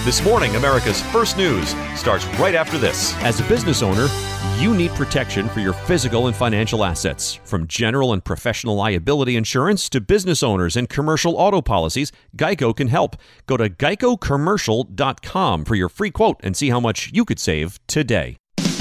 This morning, America's First News starts right after this. As a business owner, you need protection for your physical and financial assets. From general and professional liability insurance to business owners and commercial auto policies, Geico can help. Go to geicocommercial.com for your free quote and see how much you could save today.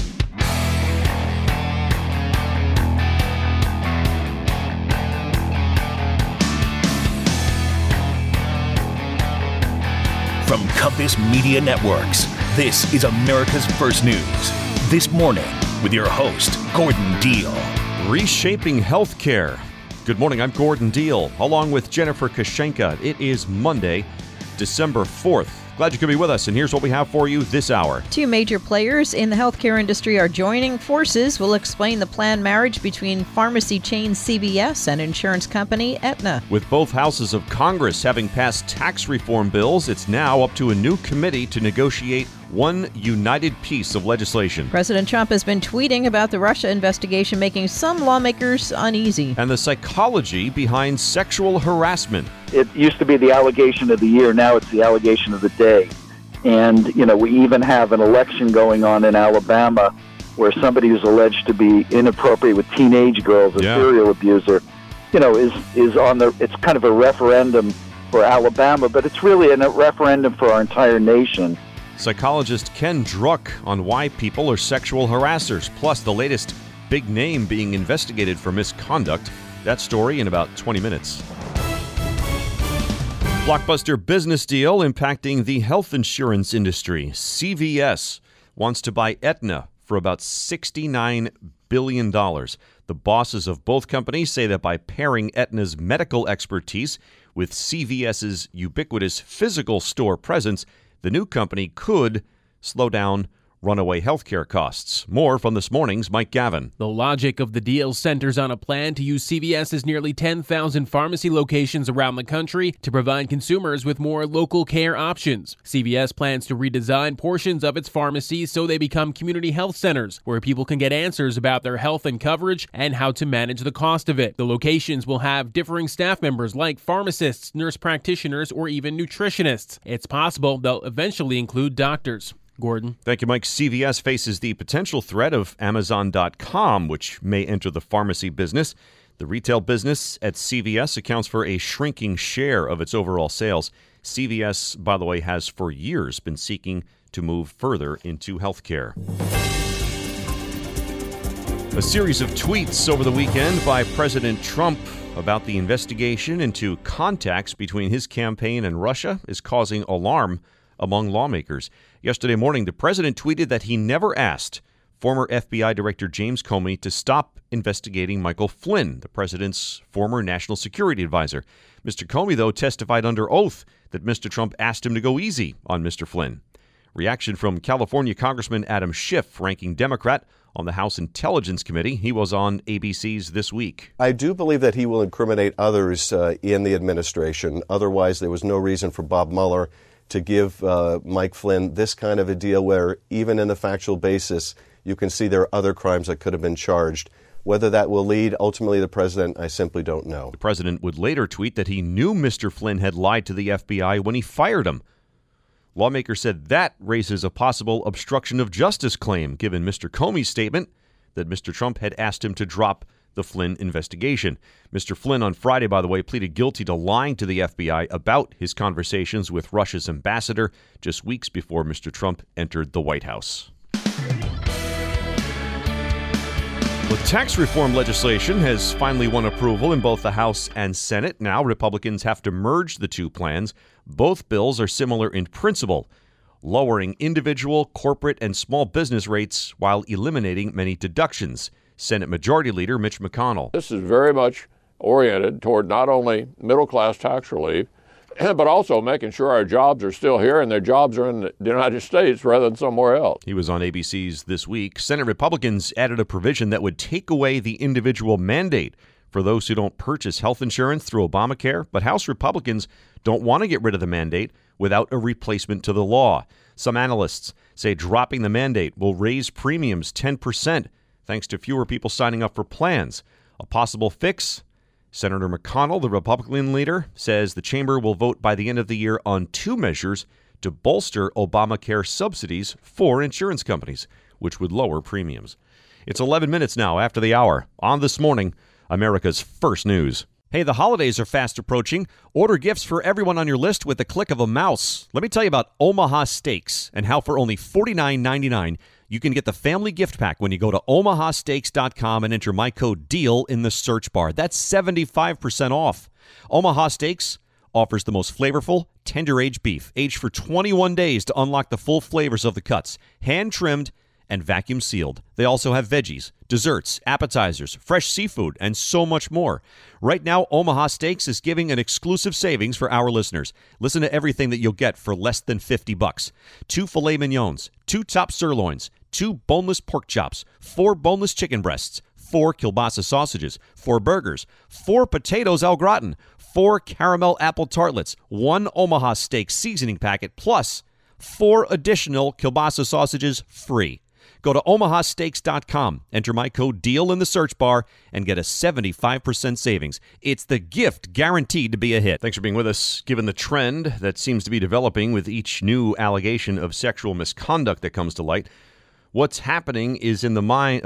From Compass Media Networks, this is America's First News. This morning, with your host, Gordon Deal. Reshaping healthcare. Good morning, I'm Gordon Deal, along with Jennifer Kashenka. It is Monday, December 4th. Glad you could be with us, and here's what we have for you this hour. Two major players in the healthcare industry are joining forces. We'll explain the planned marriage between pharmacy chain CVS and insurance company Aetna. With both houses of Congress having passed tax reform bills, it's now up to a new committee to negotiate one united piece of legislation. President Trump has been tweeting about the Russia investigation, making some lawmakers uneasy. And the psychology behind sexual harassment. It used to be the allegation of the year. Now it's the allegation of the day. And, we even have an election going on in Alabama where somebody who's alleged to be inappropriate with teenage girls, a serial abuser, is on the, it's kind of a referendum for Alabama, but it's really a referendum for our entire nation. Psychologist Ken Druck on why people are sexual harassers, plus the latest big name being investigated for misconduct. That story in about 20 minutes. Blockbuster business deal impacting the health insurance industry. CVS wants to buy Aetna for about $69 billion. The bosses of both companies say that by pairing Aetna's medical expertise with CVS's ubiquitous physical store presence, the new company could slow down runaway healthcare costs. More from this morning's Mike Gavin. The logic of the deal centers on a plan to use CVS's nearly 10,000 pharmacy locations around the country to provide consumers with more local care options. CVS plans to redesign portions of its pharmacies so they become community health centers where people can get answers about their health and coverage and how to manage the cost of it. The locations will have differing staff members like pharmacists, nurse practitioners, or even nutritionists. It's possible they'll eventually include doctors. Gordon. Thank you, Mike. CVS faces the potential threat of Amazon.com, which may enter the pharmacy business. The retail business at CVS accounts for a shrinking share of its overall sales. CVS, by the way, has for years been seeking to move further into healthcare. A series of tweets over the weekend by President Trump about the investigation into contacts between his campaign and Russia is causing alarm among lawmakers. Yesterday morning, the president tweeted that he never asked former FBI Director James Comey to stop investigating Michael Flynn, the president's former national security advisor. Mr. Comey, though, testified under oath that Mr. Trump asked him to go easy on Mr. Flynn. Reaction from California Congressman Adam Schiff, ranking Democrat on the House Intelligence Committee. He was on ABC's This Week. I do believe that he will incriminate others in the administration. Otherwise, there was no reason for Bob Mueller to give Mike Flynn this kind of a deal where even in the factual basis, you can see there are other crimes that could have been charged. Whether that will lead ultimately the president, I simply don't know. The president would later tweet that he knew Mr. Flynn had lied to the FBI when he fired him. Lawmakers said that raises a possible obstruction of justice claim, given Mr. Comey's statement that Mr. Trump had asked him to drop the Flynn investigation. Mr. Flynn on Friday, by the way, pleaded guilty to lying to the FBI about his conversations with Russia's ambassador just weeks before Mr. Trump entered the White House. The tax reform legislation has finally won approval in both the House and Senate. Now Republicans have to merge the two plans. Both bills are similar in principle, lowering individual, corporate, and small business rates while eliminating many deductions. Senate Majority Leader Mitch McConnell. This is very much oriented toward not only middle-class tax relief, but also making sure our jobs are still here and their jobs are in the United States rather than somewhere else. He was on ABC's This Week. Senate Republicans added a provision that would take away the individual mandate for those who don't purchase health insurance through Obamacare, but House Republicans don't want to get rid of the mandate without a replacement to the law. Some analysts say dropping the mandate will raise premiums 10%. Thanks to fewer people signing up for plans. A possible fix? Senator McConnell, the Republican leader, says the chamber will vote by the end of the year on two measures to bolster Obamacare subsidies for insurance companies, which would lower premiums. It's 11 minutes now after the hour. On This Morning, America's First News. Hey, the holidays are fast approaching. Order gifts for everyone on your list with the click of a mouse. Let me tell you about Omaha Steaks and how for only $49.99 you can get the family gift pack when you go to omahasteaks.com and enter my code DEAL in the search bar. That's 75% off. Omaha Steaks offers the most flavorful, tender-aged beef, aged for 21 days to unlock the full flavors of the cuts, hand-trimmed and vacuum sealed. They also have veggies, desserts, appetizers, fresh seafood, and so much more. Right now, Omaha Steaks is giving an exclusive savings for our listeners. Listen to everything that you'll get for less than $50. 2 filet mignons, 2 top sirloins, 2 boneless pork chops, 4 boneless chicken breasts, 4 kielbasa sausages, 4 burgers, 4 potatoes au gratin, 4 caramel apple tartlets, 1 Omaha Steak seasoning packet, plus 4 additional kielbasa sausages free. Go to omahasteaks.com, enter my code DEAL in the search bar, and get a 75% savings. It's the gift guaranteed to be a hit. Thanks for being with us. Given the trend that seems to be developing with each new allegation of sexual misconduct that comes to light, what's happening in the minds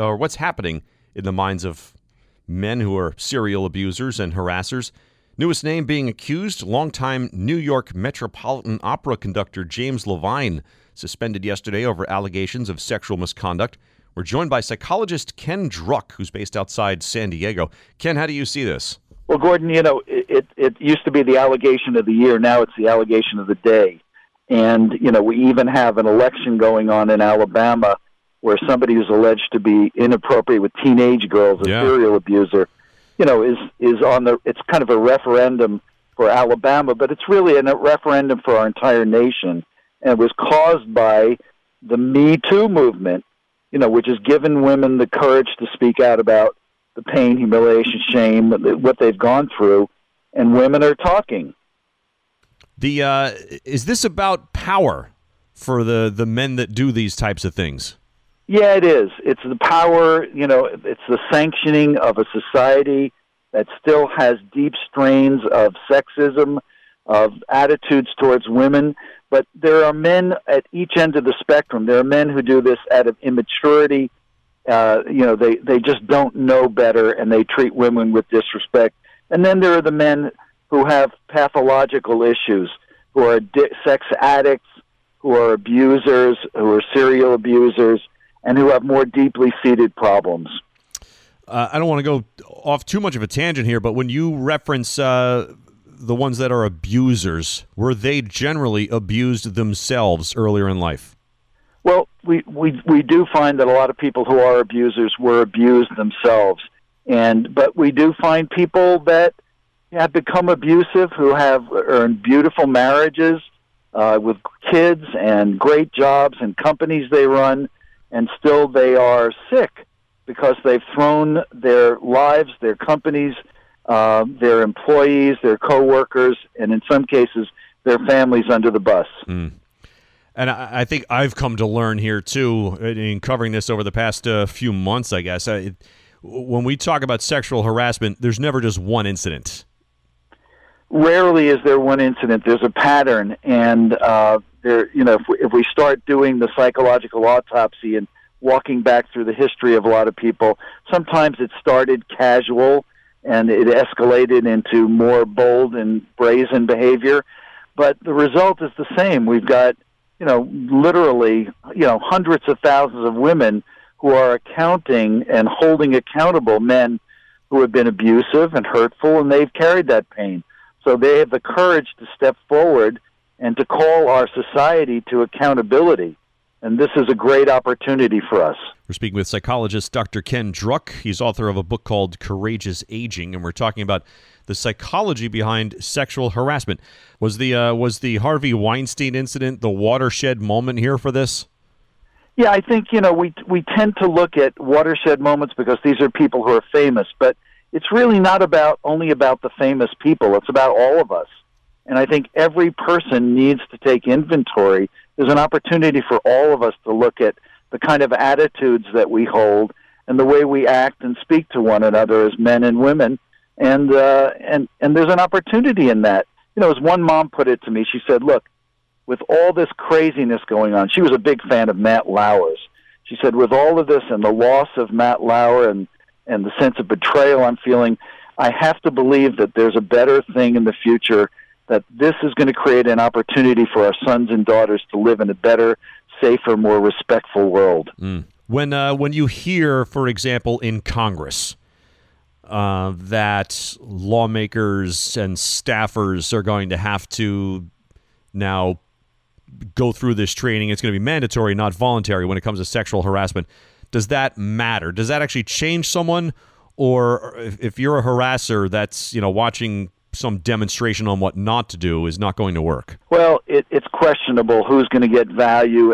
of men who are serial abusers and harassers. Newest name being accused, longtime New York Metropolitan Opera conductor James Levine, suspended yesterday over allegations of sexual misconduct. We're joined by psychologist Ken Druck, who's based outside San Diego. Ken, how do you see this? Well, Gordon, it used to be the allegation of the year. Now it's the allegation of the day. And, we even have an election going on in Alabama where somebody who's alleged to be inappropriate with teenage girls, a serial abuser, is on the, it's kind of a referendum for Alabama, but it's really a referendum for our entire nation. And it was caused by the Me Too movement, which has given women the courage to speak out about the pain, humiliation, shame, what they've gone through, and women are talking. Is this about power for the men that do these types of things? Yeah, it is. It's the power, it's the sanctioning of a society that still has deep strains of sexism, of attitudes towards women. But there are men at each end of the spectrum. There are men who do this out of immaturity. They just don't know better, and they treat women with disrespect. And then there are the men who have pathological issues, who are sex addicts, who are abusers, who are serial abusers, and who have more deeply seated problems. I don't want to go off too much of a tangent here, but when you reference the ones that are abusers, were they generally abused themselves earlier in life? Well, we do find that a lot of people who are abusers were abused themselves, but we do find people that have become abusive who have earned beautiful marriages with kids and great jobs and companies they run, and still they are sick because they've thrown their lives, their companies, their employees, their coworkers, and in some cases, their families under the bus. Mm. And I think I've come to learn here, too, in covering this over the past few months, I guess. When we talk about sexual harassment, there's never just one incident. Rarely is there one incident. There's a pattern, and if we start doing the psychological autopsy and walking back through the history of a lot of people, sometimes it started casual and it escalated into more bold and brazen behavior, but the result is the same. We've got, literally, hundreds of thousands of women who are accounting and holding accountable men who have been abusive and hurtful, and they've carried that pain. So they have the courage to step forward and to call our society to accountability. And this is a great opportunity for us. We're speaking with psychologist Dr. Ken Druck. He's author of a book called Courageous Aging, and we're talking about the psychology behind sexual harassment. Was the Harvey Weinstein incident the watershed moment here for this? Yeah, I think, we tend to look at watershed moments because these are people who are famous, but it's really not only about the famous people. It's about all of us. And I think every person needs to take inventory. There's an opportunity for all of us to look at the kind of attitudes that we hold and the way we act and speak to one another as men and women. And there's an opportunity in that. As one mom put it to me, she said, look, with all this craziness going on, she was a big fan of Matt Lauer's. She said, with all of this and the loss of Matt Lauer and the sense of betrayal I'm feeling, I have to believe that there's a better thing in the future, that this is going to create an opportunity for our sons and daughters to live in a better, safer, more respectful world. When you hear, for example, in Congress, that lawmakers and staffers are going to have to now go through this training, it's going to be mandatory, not voluntary, when it comes to sexual harassment, does that matter? Does that actually change someone? Or if you're a harasser that's, watching some demonstration on what not to do is not going to work? Well, it's questionable who's going to get value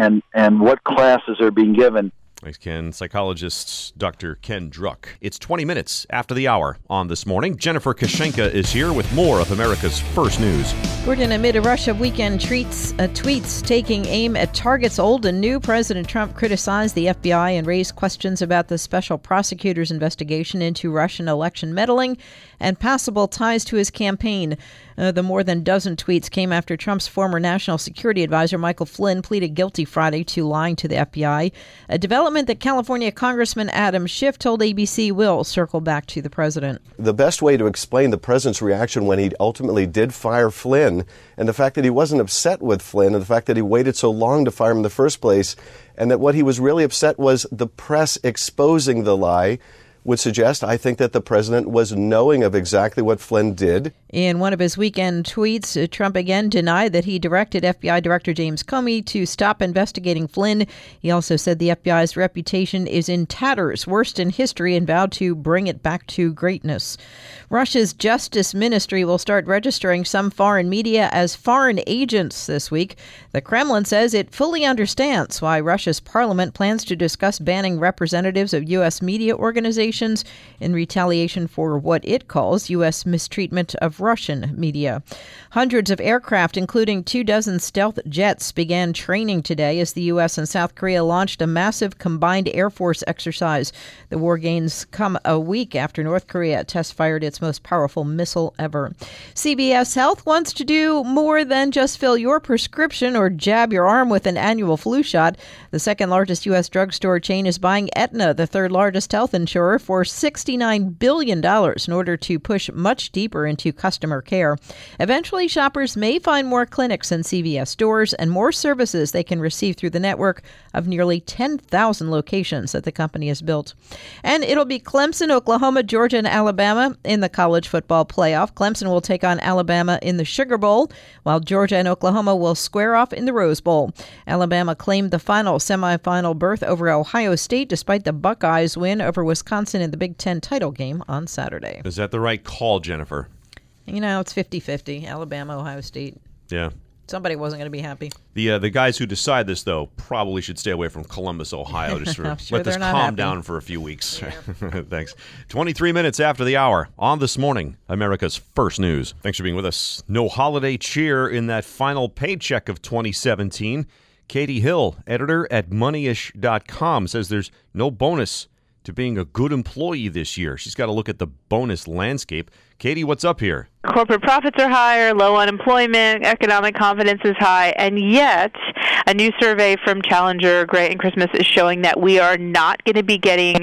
and what classes are being given. Thanks, Ken. Psychologist Dr. Ken Druck. It's 20 minutes after the hour on This Morning. Jennifer Kashenka is here with more of America's First News. Gordon, amid a rush of weekend tweets taking aim at targets old and new, President Trump criticized the FBI and raised questions about the special prosecutor's investigation into Russian election meddling and possible ties to his campaign. The more than dozen tweets came after Trump's former national security advisor, Michael Flynn, pleaded guilty Friday to lying to the FBI, a development that California Congressman Adam Schiff told ABC will circle back to the president. The best way to explain the president's reaction when he ultimately did fire Flynn, and the fact that he wasn't upset with Flynn, and the fact that he waited so long to fire him in the first place, and that what he was really upset was the press exposing the lie, would suggest, I think, that the president was knowing of exactly what Flynn did. In one of his weekend tweets, Trump again denied that he directed FBI Director James Comey to stop investigating Flynn. He also said the FBI's reputation is in tatters, worst in history, and vowed to bring it back to greatness. Russia's Justice Ministry will start registering some foreign media as foreign agents this week. The Kremlin says it fully understands why Russia's parliament plans to discuss banning representatives of U.S. media organizations in retaliation for what it calls U.S. mistreatment of Russian media. Hundreds of aircraft, including 24 stealth jets, began training today as the U.S. and South Korea launched a massive combined Air Force exercise. The war gains come a week after North Korea test-fired its most powerful missile ever. CVS Health wants to do more than just fill your prescription or jab your arm with an annual flu shot. The second largest U.S. drugstore chain is buying Aetna, the third largest health insurer, for $69 billion in order to push much deeper into customer care. Eventually, shoppers may find more clinics in CVS stores and more services they can receive through the network of nearly 10,000 locations that the company has built. And it'll be Clemson, Oklahoma, Georgia, and Alabama in the college football playoff. Clemson will take on Alabama in the Sugar Bowl, while Georgia and Oklahoma will square off in the Rose Bowl. Alabama claimed the final semifinal berth over Ohio State despite the Buckeyes' win over Wisconsin in the Big Ten title game on Saturday. Is that the right call, Jennifer? It's 50-50, Alabama, Ohio State. Yeah. Somebody wasn't going to be happy. The guys who decide this, though, probably should stay away from Columbus, Ohio. Just let this calm down for a few weeks. Yeah. Thanks. 23 minutes after the hour on This Morning, America's First News. Thanks for being with us. No holiday cheer in that final paycheck of 2017. Katie Hill, editor at Moneyish.com, says there's no bonus to being a good employee this year. She's got to look at the bonus landscape. Katie, what's up here? Corporate profits are higher, low unemployment, economic confidence is high, and yet a new survey from Challenger Gray & Christmas is showing that we are not going to be getting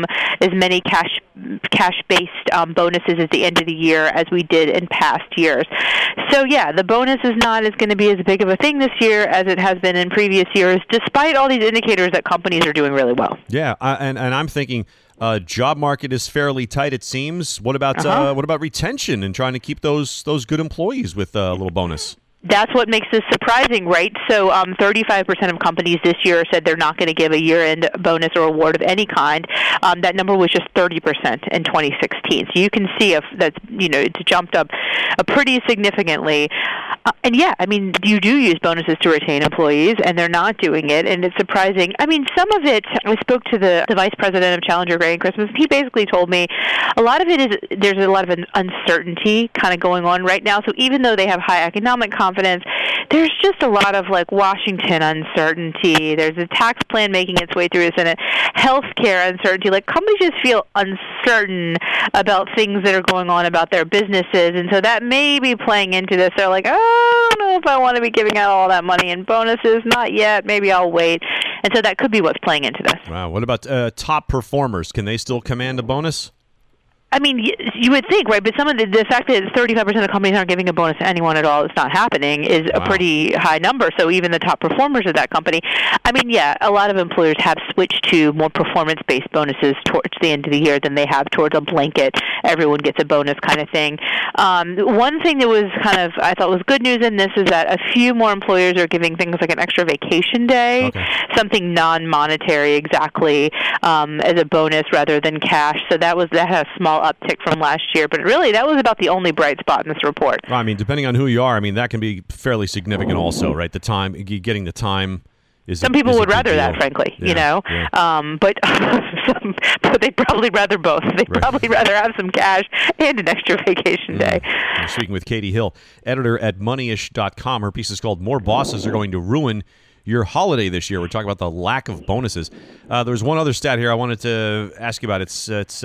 as many cash-based bonuses at the end of the year as we did in past years. So, yeah, the bonus is not going to be as big of a thing this year as it has been in previous years, despite all these indicators that companies are doing really well. Yeah, and I'm thinking job market is fairly tight, it seems. What about retention and trying to keep those good employees with a little bonus? That's what makes this surprising, right? So 35% of companies this year said they're not going to give a year-end bonus or award of any kind. That number was just 30% in 2016. So you can see it's jumped up pretty significantly. And yeah, I mean, you do use bonuses to retain employees, and they're not doing it, and it's surprising. I mean, some of it, I spoke to the vice president of Challenger Gray & Christmas. He basically told me a lot of it is there's a lot of uncertainty kind of going on right now. So even though they have high economic confidence, there's just a lot of Washington uncertainty. There's a tax plan making its way through the Senate, healthcare uncertainty. Companies just feel uncertain about things that are going on about their businesses, and so that may be playing into this. They're like, I don't know if I want to be giving out all that money in bonuses. Not yet. Maybe I'll wait. And so that could be what's playing into this. Wow. What about top performers? Can they still command a bonus? I mean, you would think, right? But some of the fact that 35% of companies aren't giving a bonus to anyone at all, it's not happening, is a pretty high number. So even the top performers of that company, I mean, yeah, a lot of employers have switched to more performance-based bonuses towards the end of the year than they have towards a blanket, everyone gets a bonus kind of thing. One thing that was kind of, I thought was good news in this is that a few more employers are giving things like an extra vacation day, something non-monetary exactly, as a bonus rather than cash. So that had a small uptick from last year, but really that was about the only bright spot in this report. Well, I mean, depending on who you are, I mean, that can be fairly significant also, right? The time, getting the time is some people would rather that, frankly, you know, but they'd probably rather both. They'd probably rather have some cash and an extra vacation day. I'm speaking with Katie Hill, editor at Moneyish.com. Her piece is called More Bosses Are Going to Ruin Your Holiday This Year. We're talking about the lack of bonuses. There's one other stat here I wanted to ask you about. It's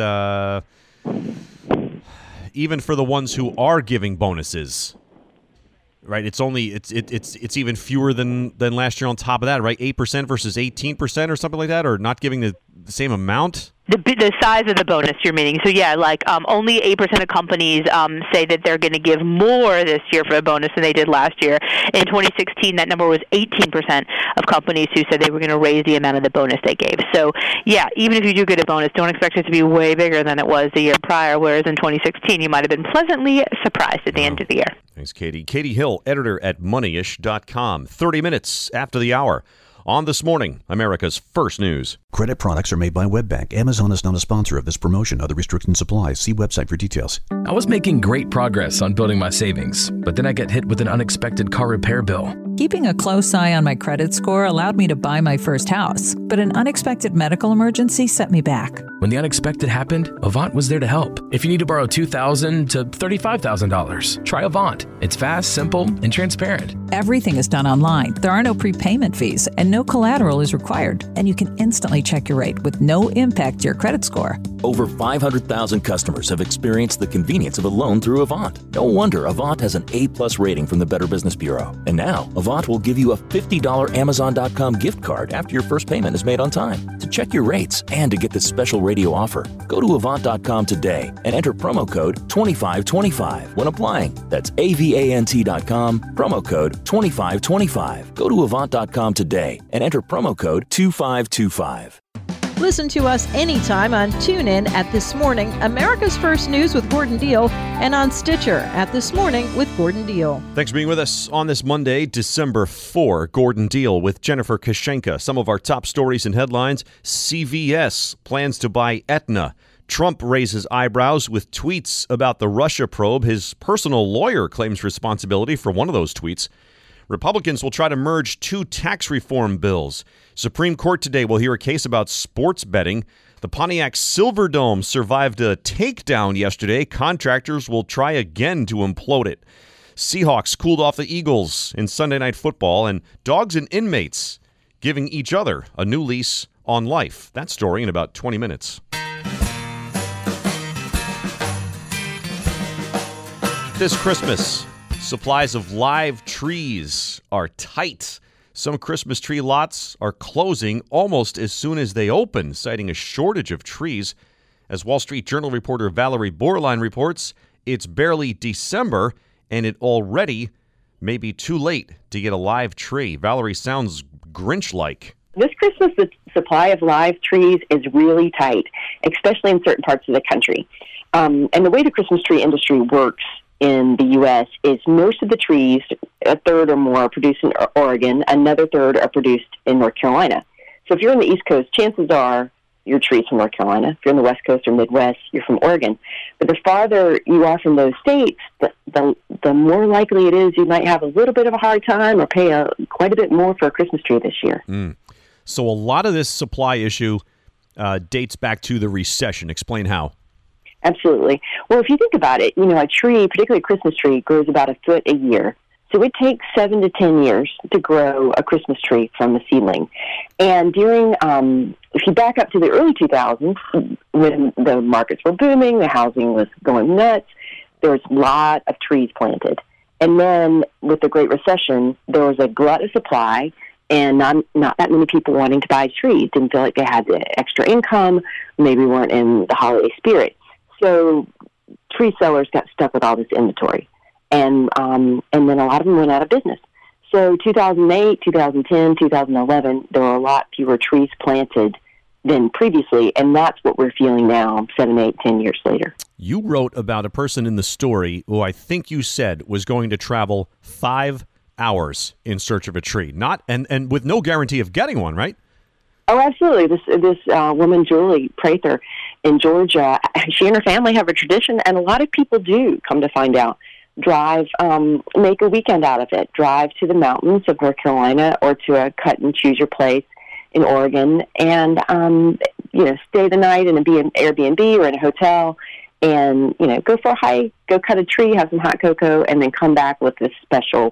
even for the ones who are giving bonuses, right? It's even fewer than last year on top of that, right? 8% versus 18% or something like that, or not giving the same amount? The size of the bonus you're meaning. So, yeah, like only 8% of companies say that they're going to give more this year for a bonus than they did last year. In 2016, that number was 18% of companies who said they were going to raise the amount of the bonus they gave. So, yeah, even if you do get a bonus, don't expect it to be way bigger than it was the year prior, whereas in 2016, you might have been pleasantly surprised at the end of the year. Thanks, Katie. Katie Hill, editor at Moneyish.com. 30 minutes after the hour. On This Morning, America's First News. Credit products are made by WebBank. Amazon is not a sponsor of this promotion. Other restrictions apply. See website for details. I was making great progress on building my savings, but then I get hit with an unexpected car repair bill. Keeping a close eye on my credit score allowed me to buy my first house, but an unexpected medical emergency set me back. When the unexpected happened, Avant was there to help. If you need to borrow $2,000 to $35,000, try Avant. It's fast, simple, and transparent. Everything is done online. There are no prepayment fees, and no collateral is required. And you can instantly check your rate with no impact to your credit score. Over 500,000 customers have experienced the convenience of a loan through Avant. No wonder Avant has an A+ rating from the Better Business Bureau. And now, Avant will give you a $50 Amazon.com gift card after your first payment is made on time. To check your rates and to get this special radio offer, go to Avant.com today and enter promo code 2525 when applying. That's AVANT.com, promo code 2525. Go to Avant.com today and enter promo code 2525. Listen to us anytime on TuneIn at This Morning, America's First News with Gordon Deal, and on Stitcher at This Morning with Gordon Deal. Thanks for being with us on this Monday, December 4. Gordon Deal with Jennifer Kashenka. Some of our top stories and headlines. CVS plans to buy Aetna. Trump raises eyebrows with tweets about the Russia probe. His personal lawyer claims responsibility for one of those tweets. Republicans will try to merge two tax reform bills. Supreme Court today will hear a case about sports betting. The Pontiac Silverdome survived a takedown yesterday. Contractors will try again to implode it. Seahawks cooled off the Eagles in Sunday Night Football, and dogs and inmates giving each other a new lease on life. That story in about 20 minutes. This Christmas, supplies of live trees are tight. Some Christmas tree lots are closing almost as soon as they open, citing a shortage of trees. As Wall Street Journal reporter Valerie Borlein reports, it's barely December, and it already may be too late to get a live tree. Valerie sounds Grinch-like. This Christmas, the supply of live trees is really tight, especially in certain parts of the country. And the way the Christmas tree industry works in the U.S. is most of the trees, a third or more, are produced in Oregon, another third are produced in North Carolina. So if you're on the East Coast, chances are your trees from North Carolina. If you're on the West Coast or Midwest, you're from Oregon. But the farther you are from those states, the more likely it is you might have a little bit of a hard time or pay quite a bit more for a Christmas tree this year. So a lot of this supply issue dates back to the recession. Explain how. Absolutely. Well, if you think about it, a tree, particularly a Christmas tree, grows about a foot a year. So it takes 7 to 10 years to grow a Christmas tree from a seedling. And during, if you back up to the early 2000s, when the markets were booming, the housing was going nuts, there was a lot of trees planted. And then with the Great Recession, there was a glut of supply and not that many people wanting to buy trees. Didn't feel like they had the extra income, maybe weren't in the holiday spirit. So tree sellers got stuck with all this inventory. And then a lot of them went out of business. So 2008, 2010, 2011, there were a lot fewer trees planted than previously, and that's what we're feeling now, 7, 8, 10 years later. You wrote about a person in the story who I think you said was going to travel 5 hours in search of a tree, and with no guarantee of getting one, right? Oh, absolutely. This woman, Julie Prather, in Georgia, she and her family have a tradition, and a lot of people do, come to find out, drive, make a weekend out of it, drive to the mountains of North Carolina or to a cut and choose your place in Oregon, and stay the night in an Airbnb or in a hotel, and go for a hike, go cut a tree, have some hot cocoa, and then come back with this special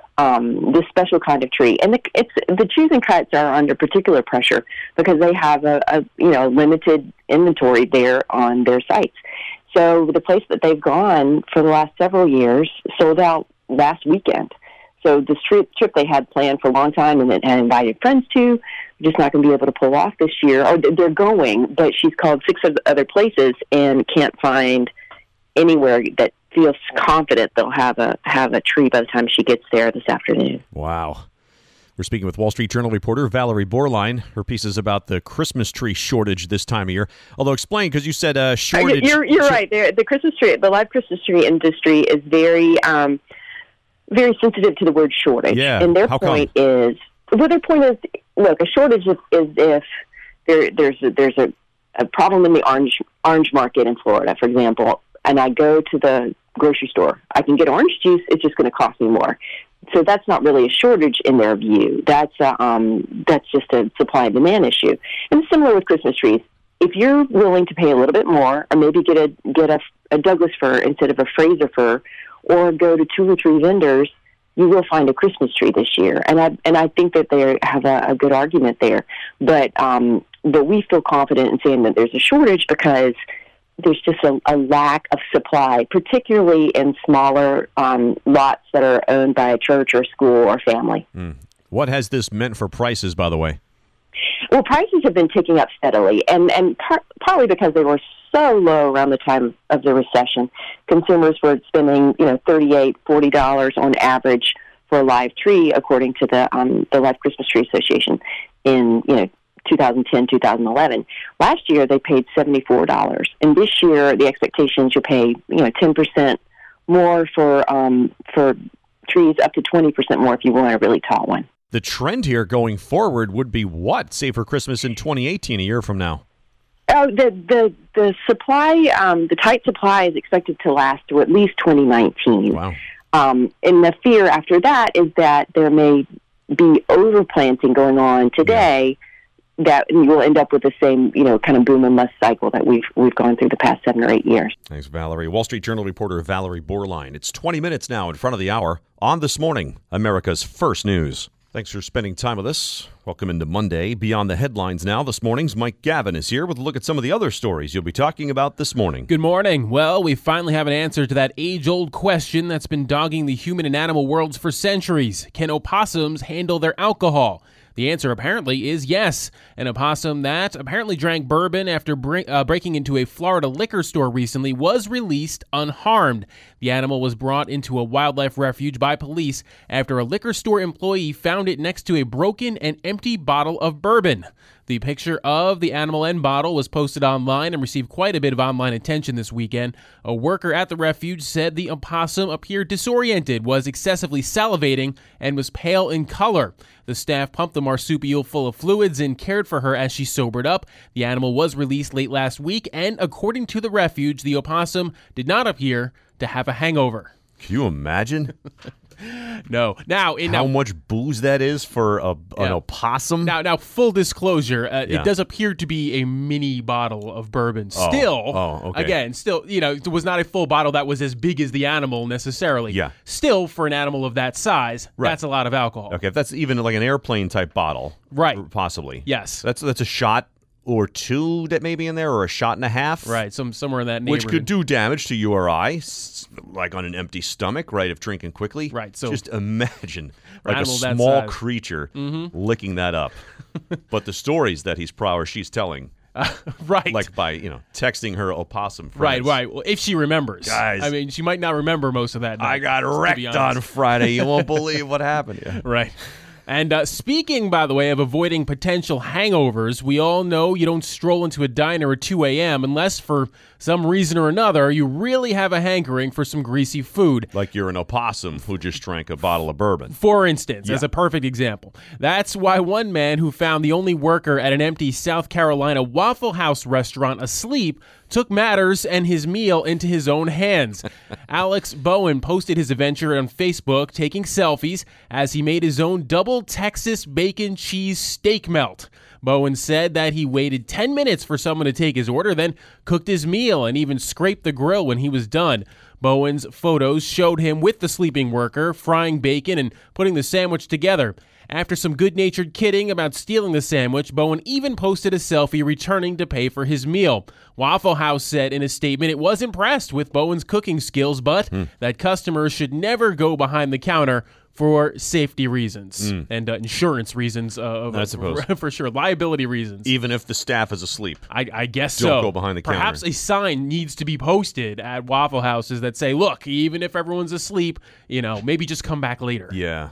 kind of tree. And the choosing cuts are under particular pressure because they have a limited inventory there on their sites. So the place that they've gone for the last several years sold out last weekend. So this trip they had planned for a long time and had invited friends to, just not going to be able to pull off this year. Or they're going, but she's called 6 other places and can't find anywhere that feels confident they'll have a tree by the time she gets there this afternoon. Wow. We're speaking with Wall Street Journal reporter Valerie Borline. Her piece is about the Christmas tree shortage this time of year. Although explain, because you said shortage. You're right. The Christmas tree, the live Christmas tree industry is very, very sensitive to the word shortage. Yeah. And their point is, look, a shortage is if there's a problem in the orange market in Florida, for example, and I go to the grocery store. I can get orange juice. It's just going to cost me more. So that's not really a shortage in their view. That's just a supply and demand issue. And it's similar with Christmas trees. If you're willing to pay a little bit more, or maybe get a Douglas fir instead of a Fraser fir, or go to 2 or 3 vendors, you will find a Christmas tree this year. And I think that they have a good argument there. But we feel confident in saying that there's a shortage because there's just a lack of supply, particularly in smaller lots that are owned by a church or school or family. What has this meant for prices, by the way? Well, prices have been ticking up steadily, and partly because they were so low around the time of the recession. Consumers were spending, $38, $40 on average for a live tree, according to the Live Christmas Tree Association in 2010, 2011. Last year, they paid $74. And this year, the expectations you'll pay, 10% more for trees, up to 20% more if you want a really tall one. The trend here going forward would be what, say, for Christmas in 2018, a year from now? Oh, the supply, the tight supply is expected to last through at least 2019. Wow. And the fear after that is that there may be overplanting going on today. Yeah. That you will end up with the same, kind of boom and bust cycle that we've gone through the past 7 or 8 years. Thanks, Valerie. Wall Street Journal reporter Valerie Borline. It's 20 minutes now in front of the hour on This Morning, America's First News. Thanks for spending time with us. Welcome into Monday. Beyond the headlines now, this morning's Mike Gavin is here with a look at some of the other stories you'll be talking about this morning. Good morning. Well, we finally have an answer to that age-old question that's been dogging the human and animal worlds for centuries. Can opossums handle their alcohol? The answer apparently is yes. An opossum that apparently drank bourbon after breaking into a Florida liquor store recently was released unharmed. The animal was brought into a wildlife refuge by police after a liquor store employee found it next to a broken and empty bottle of bourbon. The picture of the animal and bottle was posted online and received quite a bit of online attention this weekend. A worker at the refuge said the opossum appeared disoriented, was excessively salivating, and was pale in color. The staff pumped the marsupial full of fluids and cared for her as she sobered up. The animal was released late last week, and according to the refuge, the opossum did not appear to have a hangover. Can you imagine? No. How much booze that is for an opossum? Now, full disclosure, it does appear to be a mini bottle of bourbon. Again, it was not a full bottle that was as big as the animal necessarily. Yeah. Still, for an animal of that size, that's a lot of alcohol. Okay, if that's even like an airplane type bottle, right? Possibly. Yes. That's a shot or two that may be in there, or a shot and a half. Right, somewhere in that neighborhood. Which could do damage to URI, like on an empty stomach, right, if drinking quickly. Right. So just imagine like a small creature licking that up. But the stories that she's telling, right, like by texting her opossum friends. Right. Well, if she remembers, guys. I mean, she might not remember most of that night. I got wrecked on Friday. You won't believe what happened. Yeah. Right. And speaking, by the way, of avoiding potential hangovers, we all know you don't stroll into a diner at 2 a.m. unless, for some reason or another, you really have a hankering for some greasy food. Like you're an opossum who just drank a bottle of bourbon. For instance, as a perfect example. That's why one man who found the only worker at an empty South Carolina Waffle House restaurant asleep took matters and his meal into his own hands. Alex Bowen posted his adventure on Facebook, taking selfies as he made his own double Texas bacon cheese steak melt. Bowen said that he waited 10 minutes for someone to take his order, then cooked his meal and even scraped the grill when he was done. Bowen's photos showed him with the sleeping worker, frying bacon and putting the sandwich together. After some good-natured kidding about stealing the sandwich, Bowen even posted a selfie returning to pay for his meal. Waffle House said in a statement it was impressed with Bowen's cooking skills, but that customers should never go behind the counter for safety reasons and insurance reasons, I suppose. For sure, liability reasons. Even if the staff is asleep. I guess Don't go behind the counter. Perhaps a sign needs to be posted at Waffle Houses that say, look, even if everyone's asleep, maybe just come back later. Yeah.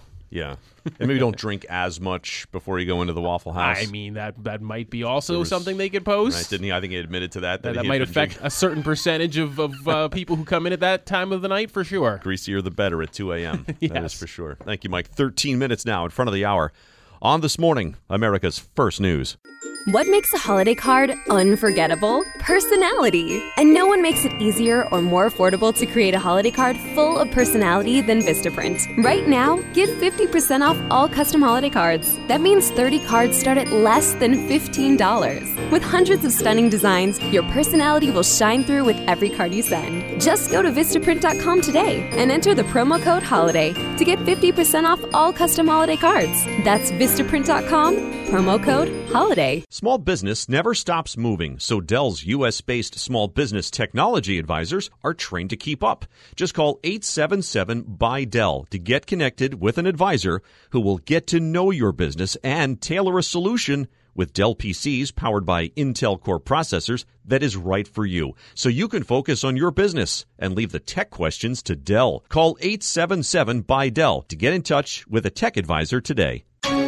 And maybe don't drink as much before you go into the Waffle House. I mean, that might be also something they could post. Right, didn't he? I think he admitted to that. That might affect a certain percentage of people who come in at that time of the night, for sure. Greasier the better at 2 a.m. Yes. That is for sure. Thank you, Mike. 13 minutes now in front of the hour. On This Morning, America's First News. What makes a holiday card unforgettable? Personality. And no one makes it easier or more affordable to create a holiday card full of personality than Vistaprint. Right now, get 50% off all custom holiday cards. That means 30 cards start at less than $15. With hundreds of stunning designs, your personality will shine through with every card you send. Just go to Vistaprint.com today and enter the promo code HOLIDAY to get 50% off all custom holiday cards. That's Vistaprint.com, promo code HOLIDAY. Small business never stops moving, so Dell's U.S.-based small business technology advisors are trained to keep up. Just call 877-BUY-DELL to get connected with an advisor who will get to know your business and tailor a solution with Dell PCs powered by Intel Core processors that is right for you, so you can focus on your business and leave the tech questions to Dell. Call 877-BUY-DELL to get in touch with a tech advisor today.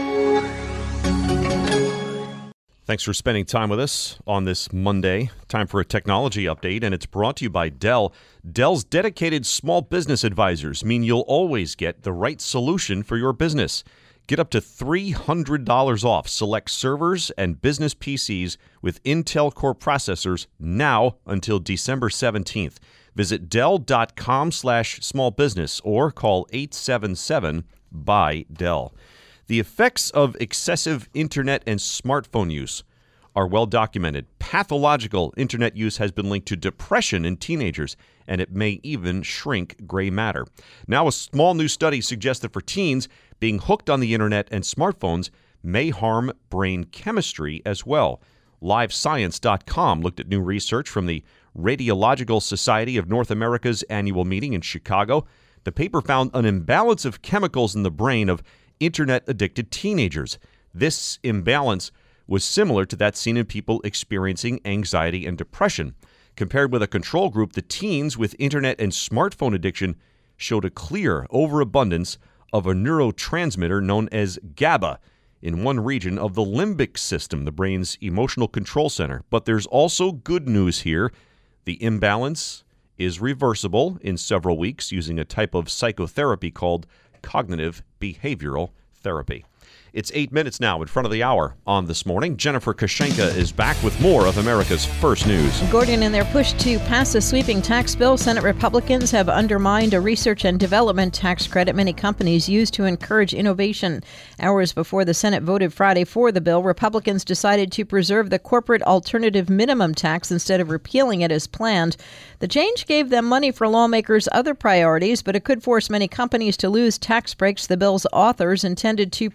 Thanks for spending time with us on this Monday. Time for a technology update, and it's brought to you by Dell. Dell's dedicated small business advisors mean you'll always get the right solution for your business. Get up to $300 off select servers and business PCs with Intel Core processors now until December 17th. Visit Dell.com/smallbusiness or call 877-BUY-DELL. The effects of excessive internet and smartphone use are well documented. Pathological internet use has been linked to depression in teenagers, and it may even shrink gray matter. Now, a small new study suggests that for teens, being hooked on the internet and smartphones may harm brain chemistry as well. LiveScience.com looked at new research from the Radiological Society of North America's annual meeting in Chicago. The paper found an imbalance of chemicals in the brain of internet-addicted teenagers. This imbalance was similar to that seen in people experiencing anxiety and depression. Compared with a control group, the teens with internet and smartphone addiction showed a clear overabundance of a neurotransmitter known as GABA in one region of the limbic system, the brain's emotional control center. But there's also good news here. The imbalance is reversible in several weeks using a type of psychotherapy called cognitive behavioral therapy. It's 8 minutes now in front of the hour on This Morning. Jennifer Kashenka is back with more of America's First News. Gordon, in their push to pass a sweeping tax bill, Senate Republicans have undermined a research and development tax credit many companies use to encourage innovation. Hours before the Senate voted Friday for the bill, Republicans decided to preserve the corporate alternative minimum tax instead of repealing it as planned. The change gave them money for lawmakers' other priorities, but it could force many companies to lose tax breaks the bill's authors intended to protect.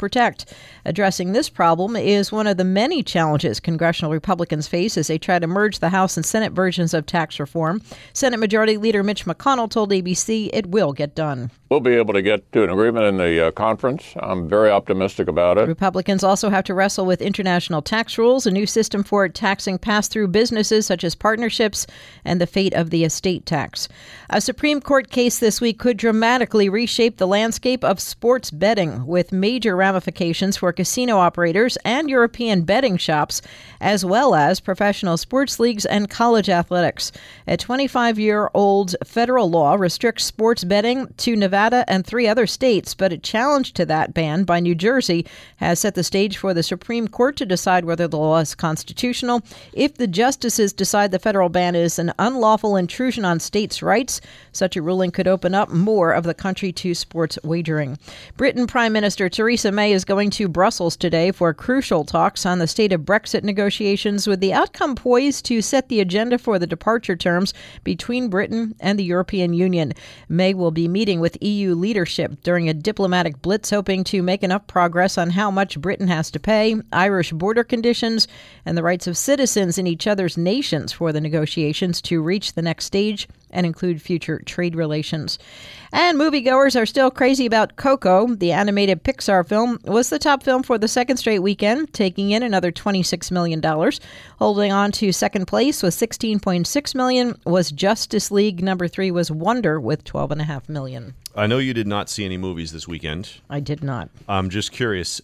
Addressing this problem is one of the many challenges congressional Republicans face as they try to merge the House and Senate versions of tax reform. Senate Majority Leader Mitch McConnell told ABC it will get done. We'll be able to get to an agreement in the conference. I'm very optimistic about it. Republicans also have to wrestle with international tax rules, a new system for taxing pass-through businesses such as partnerships, and the fate of the estate tax. A Supreme Court case this week could dramatically reshape the landscape of sports betting, with major ramifications for casino operators and European betting shops, as well as professional sports leagues and college athletics. A 25-year-old federal law restricts sports betting to Nevada and 3 other states, but a challenge to that ban by New Jersey has set the stage for the Supreme Court to decide whether the law is constitutional. If the justices decide the federal ban is an unlawful intrusion on states' rights, such a ruling could open up more of the country to sports wagering. Britain Prime Minister Theresa May is going to Brussels today for crucial talks on the state of Brexit negotiations, with the outcome poised to set the agenda for the departure terms between Britain and the European Union. May will be meeting with EU leadership during a diplomatic blitz, hoping to make enough progress on how much Britain has to pay, Irish border conditions, and the rights of citizens in each other's nations for the negotiations to reach the next stage and include future trade relations. And moviegoers are still crazy about Coco. The animated Pixar film was the top film for the second straight weekend, taking in another $26 million. Holding on to second place with $16.6 million was Justice League. Number 3 was Wonder with $12.5 million. I know you did not see any movies this weekend. I did not. I'm just curious,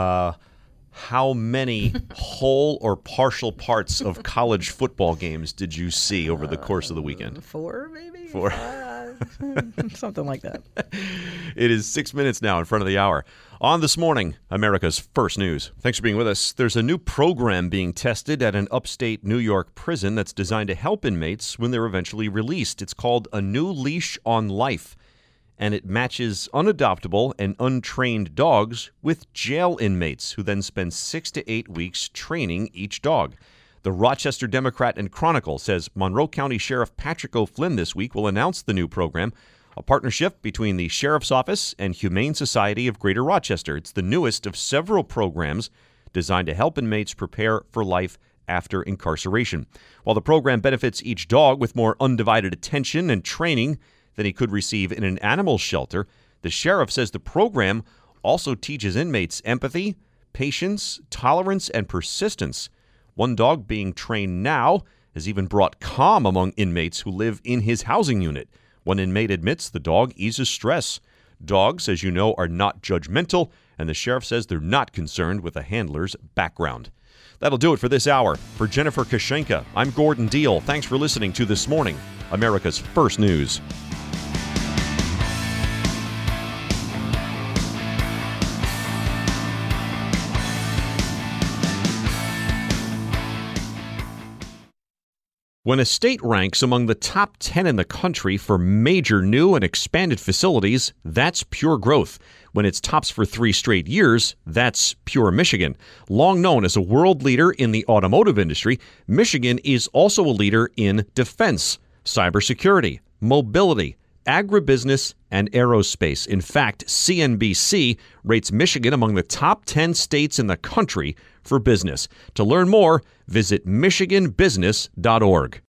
how many whole or partial parts of college football games did you see over the course of the weekend? 4, maybe? 4. Something like that. It is 6 minutes now in front of the hour. On This Morning, America's First News. Thanks for being with us. There's a new program being tested at an upstate New York prison that's designed to help inmates when they're eventually released. It's called A New Leash on Life, and it matches unadoptable and untrained dogs with jail inmates who then spend 6 to 8 weeks training each dog. The Rochester Democrat and Chronicle says Monroe County Sheriff Patrick O'Flynn this week will announce the new program, a partnership between the Sheriff's Office and Humane Society of Greater Rochester. It's the newest of several programs designed to help inmates prepare for life after incarceration. While the program benefits each dog with more undivided attention and training than he could receive in an animal shelter, the sheriff says the program also teaches inmates empathy, patience, tolerance, and persistence. One dog being trained now has even brought calm among inmates who live in his housing unit. One inmate admits the dog eases stress. Dogs, as you know, are not judgmental, and the sheriff says they're not concerned with a handler's background. That'll do it for this hour. For Jennifer Kashenka, I'm Gordon Deal. Thanks for listening to This Morning, America's First News. When a state ranks among the top 10 in the country for major new and expanded facilities, that's pure growth. When it's tops for 3 straight years, that's pure Michigan. Long known as a world leader in the automotive industry, Michigan is also a leader in defense, cybersecurity, mobility, agribusiness, and aerospace. In fact, CNBC rates Michigan among the top 10 states in the country for business. To learn more, visit michiganbusiness.org.